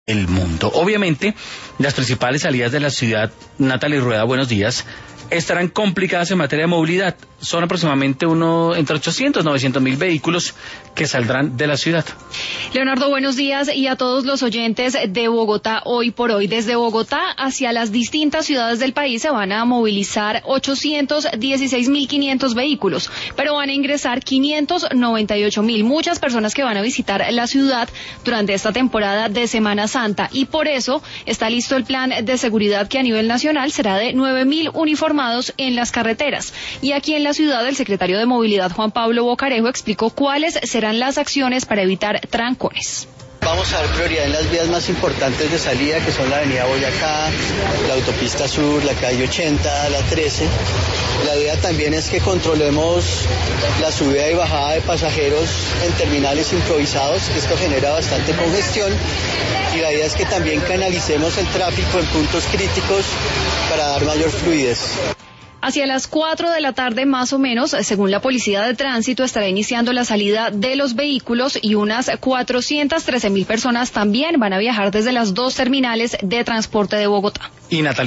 el mundo. Obviamente, las principales salidas de la ciudad, Natalie Rueda, buenos días, estarán complicadas en materia de movilidad. Son aproximadamente entre 800 y 900 mil vehículos que saldrán de la ciudad. Leonardo, buenos días, y a todos los oyentes de Bogotá hoy por hoy. Desde Bogotá hacia las distintas ciudades del país se van a movilizar 816.500 vehículos, pero van a ingresar 598.000. Muchas personas que van a visitar la ciudad durante esta temporada de Semana Santa, y por eso está listo el plan de seguridad que a nivel nacional será de 9.000 uniformados en las carreteras. Y aquí en la ciudad, el secretario de Movilidad, Juan Pablo Bocarejo, explicó cuáles serán las acciones para evitar trancones. Vamos a dar prioridad en las vías más importantes de salida, que son la avenida Boyacá, la autopista sur, la calle 80, la 13. La idea también es que controlemos la subida y bajada de pasajeros en terminales improvisados, que esto genera bastante congestión. Y la idea es que también canalicemos el tráfico en puntos críticos para dar mayor fluidez. Hacia las 4 de la tarde más o menos, según la Policía de Tránsito, estará iniciando la salida de los vehículos y unas 413.000 personas también van a viajar desde las dos terminales de transporte de Bogotá. Y Natalia